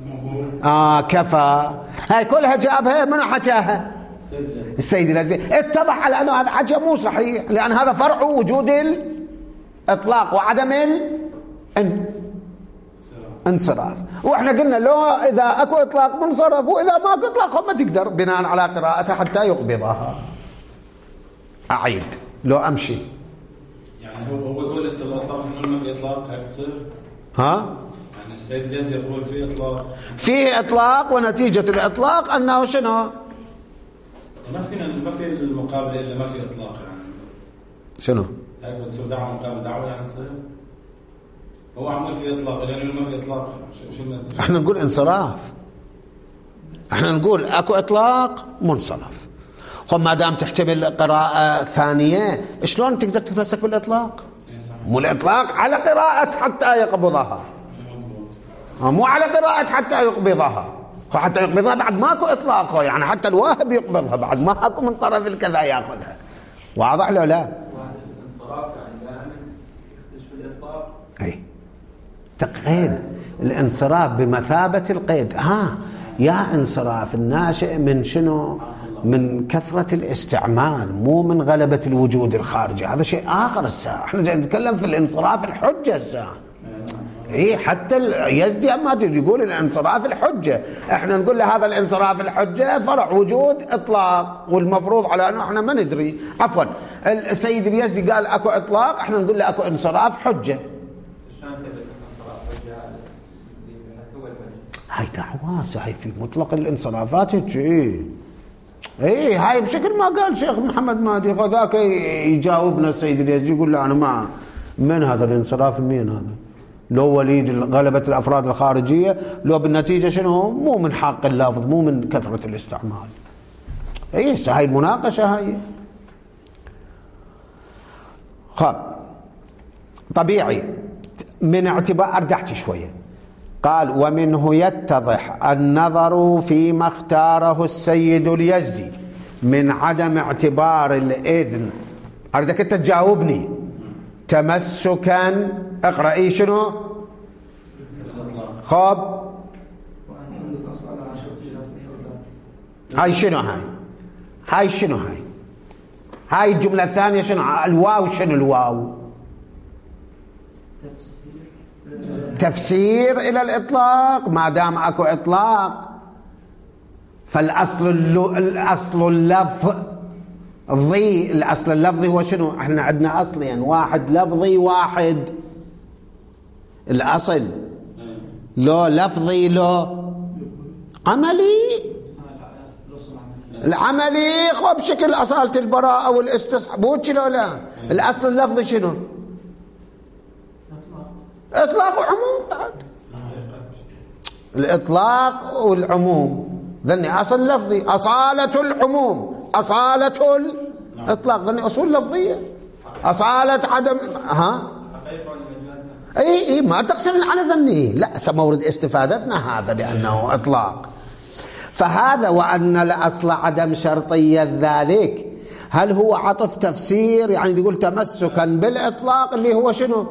كفى. هاي كلها جابها من حكاها السيد اليزدي. اتضح على أنه هذا حكي مو صحيح، لأن هذا فرع وجود الإطلاق وعدم الانصراف. واحنا قلنا لو إذا أكو إطلاق منصرف، وإذا ما أكو إطلاق ما تقدر بناء على قراءتها حتى يقبضها. أعيد لو أمشي يعني هو الإطلاق إنه ما في إطلاق هيك تصير. يعني السيد اليزدي يقول في إطلاق، فيه إطلاق، ونتيجة الإطلاق أنه شنو ما في المقابلة إلا ما في إطلاق. يعني شنو هيك بتصير دعوة مقابل دعوة يعني تصير. هو عمل في إطلاق يعني ما في إطلاق. شو احنا نقول انصراف، احنا نقول اكو إطلاق منصرف. خب ما دام تحتمل قراءة ثانية شلون تقدر تتمسك بالإطلاق؟ مو الإطلاق على قراءة حتى يقبضها، مو على قراءة حتى يقبضها. حتى يقبضها بعد ماكو إطلاق، يعني حتى الواهب يقبضها بعد ما اكو من طرف الكذا ياخذها. واضح لو لا؟ الانصراف يعني دائما يختلف بالإطلاق. اي تقييد الانصراف بمثابة القيد. يا انصراف الناشئ من شنو من كثرة الاستعمال، مو من غلبة الوجود الخارجي. هذا شيء آخر. الساعة احنا جاي نتكلم في الانصراف الحجة الساعة. إيه حتى يزدي ما يقول الانصراف الحجة، احنا نقول له هذا الانصراف الحجة فرع وجود إطلاق، والمفروض على أنه احنا ما ندري. عفوا السيد اليزدي قال أكو إطلاق، احنا نقول له أكو انصراف حجة. هاي دعوة، هاي في مطلق الانصرافات هيك. ايه هاي بشكل ما قال شيخ محمد مهدي ذاك يجاوبنا السيد اليزدي يقول له انا ما من هذا الانصراف، مين هذا؟ لو وليد غلبة الافراد الخارجيه، لو بالنتيجه شنو؟ مو من حق اللفظ، مو من كثره الاستعمال. ايه هاي المناقشه هاي. خب طبيعي من اعتبار اردحت شويه. قال ومنه يتضح النظر فيما اختاره السيد اليزدي من عدم اعتبار الإذن. أردك أنت تجاوبني تمسكا. اقرأ إيه شنو؟ خب هاي شنو هاي شنو هاي الجملة الثانية شنو؟ الواو شنو الواو؟ تفسير إلى الإطلاق. ما دام أكو إطلاق فالأصل الأصل اللفظي هو شنو؟ احنا عندنا أصلين، واحد لفظي واحد الأصل لو لفظي لو عملي. العملي هو بشكل أصالة البراءة والاستصحاب مو شنو؟ لا الأصل اللفظي شنو؟ إطلاق وعموم بعد. الإطلاق والعموم ذني أصل لفظي. أصالة العموم أصالة الإطلاق ذني أصول لفظية. أصالة عدم أي ما تقصر على ذني، لا مورد استفادتنا هذا لأنه إطلاق. فهذا وأن الأصل عدم شرطية ذلك، هل هو عطف تفسير يعني يقول تمسكا بالإطلاق اللي هو شنو؟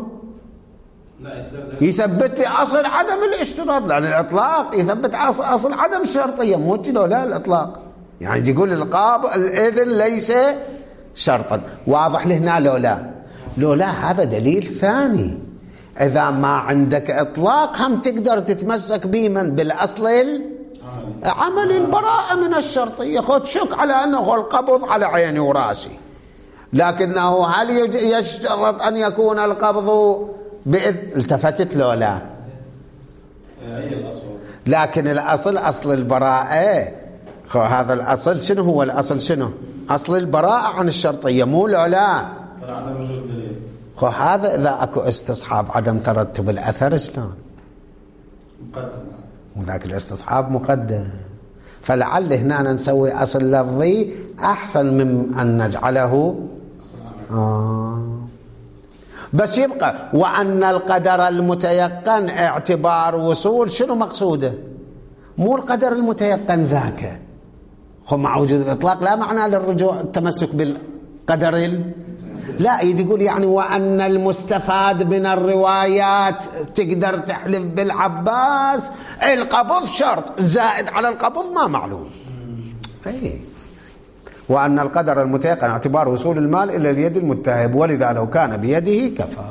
يثبت لي أصل عدم الاشتراط، لأن الإطلاق يثبت أصل عدم الشرطية مو كذا. لا الإطلاق يعني يقول الإذن ليس شرطا. واضح لهنا لو لا هذا دليل ثاني. إذا ما عندك إطلاق هم تقدر تتمسك به من بالأصل عمل البراءة من الشرطية. خذ شك على أنه القبض على عيني وراسي، لكنه هل يشترط أن يكون القبض التفتت له لا؟ لكن الأصل أصل البراءة. هذا الأصل شنو هو الأصل؟ شنو أصل البراءة عن الشرطية مو لا. هذا إذا أكو استصحاب عدم ترتب الأثر شلون؟ مقدم، وذاك الاستصحاب مقدم. فلعل هنا نسوي أصل لفظي أحسن من أن نجعله بس يبقى وأن القدر المتيقن اعتبار وصول. شنو مقصوده؟ مو القدر المتيقن ذاك هو مع وجود الإطلاق لا معنى للرجوع التمسك بالقدر لا يقول يعني وأن المستفاد من الروايات تقدر تحلف بالعباس القبض شرط زائد على القبض ما معلوم. أي وأن القدر المتيقن اعتبار وصول المال إلى اليد المتهب، ولذا لو كان بيده كفى.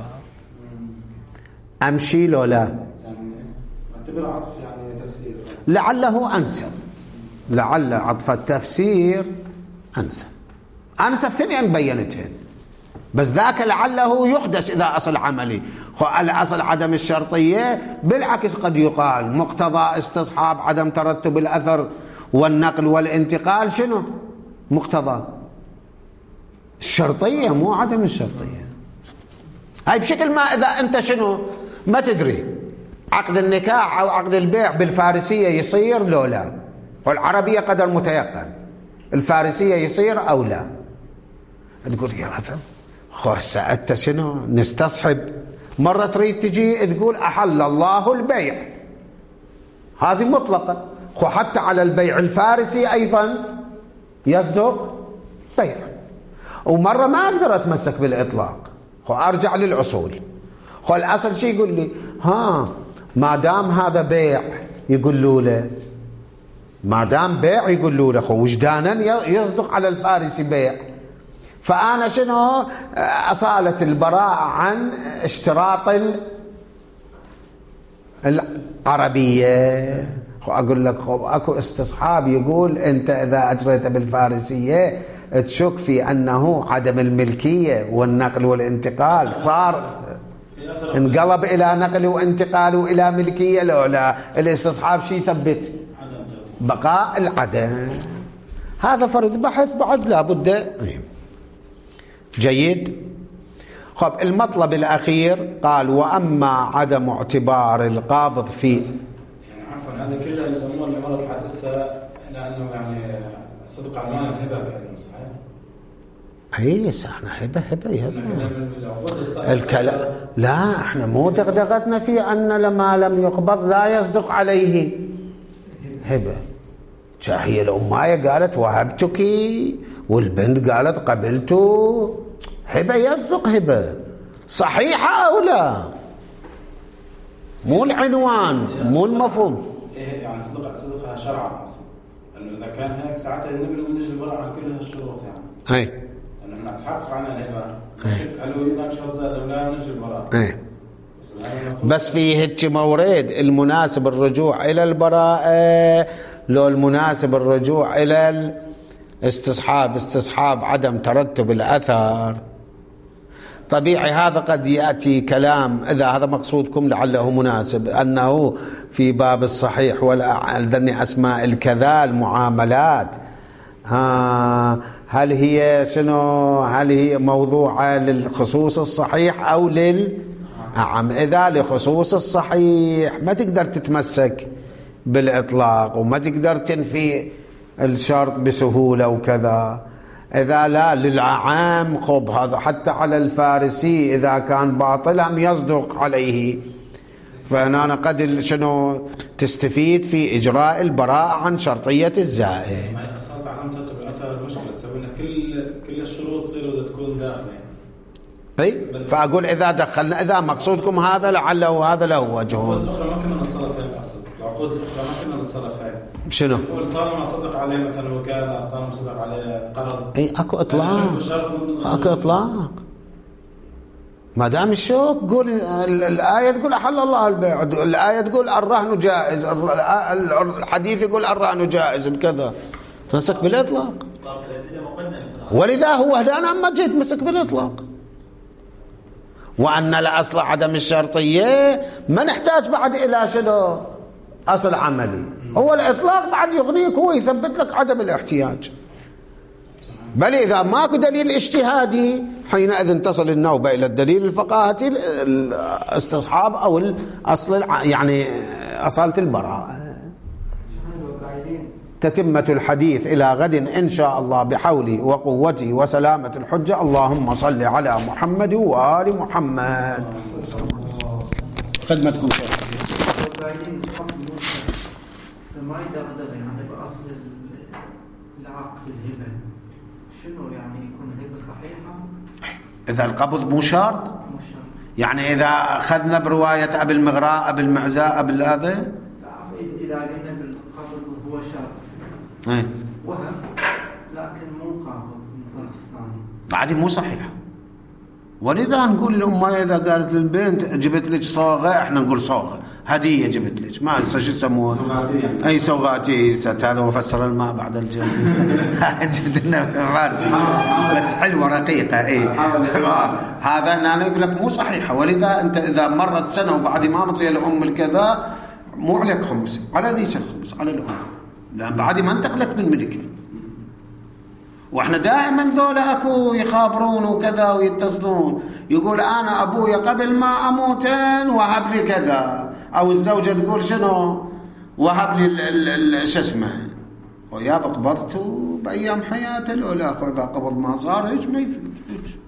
أمشي لو لا اعتبر عطف يعني تفسير لعله أنسب، لعل عطف التفسير أنسب ثنين بينتهن. بس ذاك لعله يحدث إذا أصل عملي. الأصل عدم الشرطية بالعكس قد يقال مقتضى استصحاب عدم ترتب الأثر والنقل والانتقال شنو؟ مقتضى الشرطية مو عدم الشرطية. هاي بشكل ما إذا أنت شنو ما تدري عقد النكاح أو عقد البيع بالفارسية يصير لو لا، والعربية قدر متيقن، الفارسية يصير أو لا. تقول يا هذا خاصة أنت شنو نستصحب. مرة تريد تجي تقول أحل الله البيع، هذه مطلقة. حتى على البيع الفارسي أيضا يصدق بيع. ومرة ما أقدر أتمسك بالإطلاق، أرجع للأصول. الأصل شيء يقول لي ما دام هذا بيع يقولوا له ما دام بيع يقولوا له أخو وجدانا يصدق على الفارسي بيع. فأنا شنو أصالة البراءة عن اشتراط العربية. أقول لك أكو استصحاب يقول أنت إذا أجريت بالفارسية تشك في أنه عدم الملكية والنقل والانتقال صار انقلب إلى نقل وانتقال وإلى ملكية. لا الاستصحاب شي يثبت بقاء العدم. هذا فرض بحث بعد لا بد. جيد. خب المطلب الأخير قال وأما عدم اعتبار القابض في يعني عفوا هذا كل الأمور اللي مرت حدثها لأنه يعني صدق على معنى الهبة كأنه صحيح. اي سانا هبه يا الكلام. لا احنا مو دغدغتنا في ان لما لم يقبض لا يصدق عليه هبه. هي الأماية قالت وهبتك والبنت قالت قبلته. هبه يصدق هبه صحيحه او لا؟ مو العنوان مو المفهوم. يعني صدقها شرعا انه اذا كان هيك ساعتها النبي من نجي البراء عن كل هالشروط يعني. اي انه نتحقق عن الهبه. شك هل هناك شرط زاد او لا نجي البراء. اي بس في هيك مورد المناسب الرجوع الى البراءه لو المناسب الرجوع الى استصحاب عدم ترتب الاثر. طبيعي هذا قد يأتي كلام إذا هذا مقصودكم لعله مناسب أنه في باب الصحيح والذني أسماء الكذا المعاملات هل هي شنو؟ هل هي موضوعة للخصوص الصحيح أو للعام؟ إذا لخصوص الصحيح ما تقدر تتمسك بالإطلاق وما تقدر تنفي الشرط بسهولة وكذا. إذا لا للعام خب هذا حتى على الفارسي إذا كان باطلا يصدق عليه. فهنا قد شنو تستفيد في إجراء البراءة عن شرطية الزائد. ما أصلا تعلم ترتب أثر المشكلة تسوي لنا كل الشروط تصير تكون داخلة. أي فأقول إذا دخلنا إذا مقصودكم هذا لعله هذا له وجه. العقود الأخرى ما كنا نتصرف فيها الأصل. العقود الأخرى ما كنا نتصرف فيها. شنو؟ طالما صدق عليه مثلا وكالة طالما صدق عليه قرض. اي اكو اطلاق. اكو اطلاق. ما دام الشوك قول الآية تقول أحل الله البيع، الآية تقول الرهن جائز، الحديث يقول الرهن جائز كذا. تمسك بالإطلاق. ولذا هو هدانا ما جيت مسك بالإطلاق. وأن الأصل عدم الشرطية ما نحتاج بعد إلى شنو؟ أصل عملي. هو الإطلاق بعد يغنيك هو يثبت لك عدم الاحتياج. بل إذا ماكو دليل اجتهادي حينئذ تصل النوبة إلى الدليل الفقاهتي الاستصحاب أو الأصل يعني أصالة البراءة. تتمة الحديث إلى غد إن شاء الله بحولي وقوتي وسلامة الحجة. اللهم صل على محمد وآل محمد. خدمتكم ما يدغدغ يعني بأصل العقد الهبة شنو يعني يكون الهبة صحيحة؟ إذا القبض مو شرط يعني إذا أخذنا برواية أبي المغراء أبي المعزاء أبي هذا إذا قلنا بالقبض هو شرط وهم لكن مو قابض من الطرف الثاني بعد مو صحيح. ولذا نقول للأمة إذا قالت للبنت جبت لك صاغة احنا نقول صاغة هدية جبت لك ما شو يسموها أي سوغاتي هذا وفسر الماء بعد الجنة جبت لنا فارسي بس حلوة رقيقة اي هذا أنا أقول لك مو صحيحة. ولذا أنت إذا مرت سنة وبعد ما مطية الأم الكذا مو عليك خمس على ذيك الخمس على الأم لأن بعد ما انتقلت من ملكها. واحنا دائما ذولا اكو يخابرون وكذا ويتصلون يقول انا ابويا قبل ما اموتن وهب لي كذا او الزوجه تقول شنو وهب لي شو اسمه ويا قبضته بايام حياته الاولى اذا قبض ما صار ايش ما يفيد